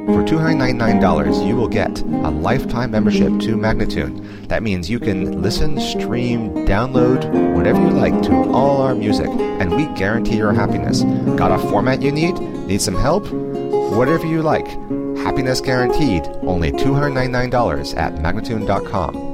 For $299, you will get a lifetime membership to Magnatune. That means you can listen, stream, download, whatever you like to all our music, and we guarantee your happiness. Got a format you need? Need some help? Whatever you like. Happiness guaranteed. Only $299 at Magnatune.com.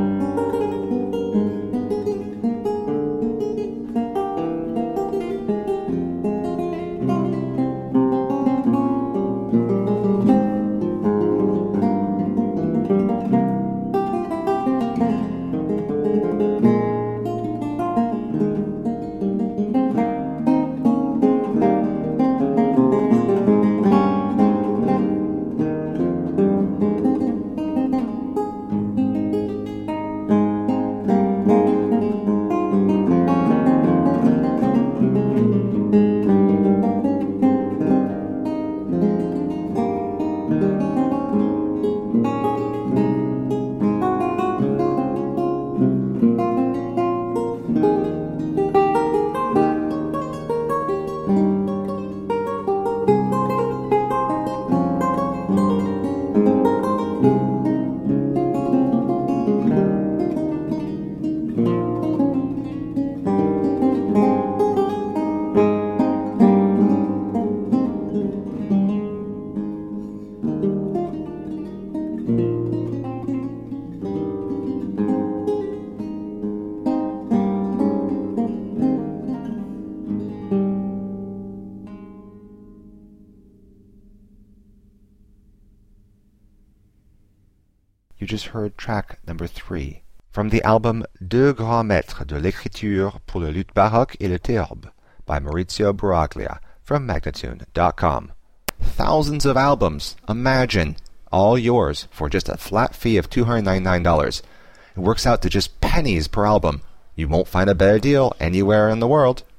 You just heard track number 3 from the album Deux grands maîtres de l'écriture pour le luth baroque et le théorbe by Maurizio Braglia from Magnatune.com. Thousands of albums, imagine, all yours for just a flat fee of $299. It works out to just pennies per album. You won't find a better deal anywhere in the world.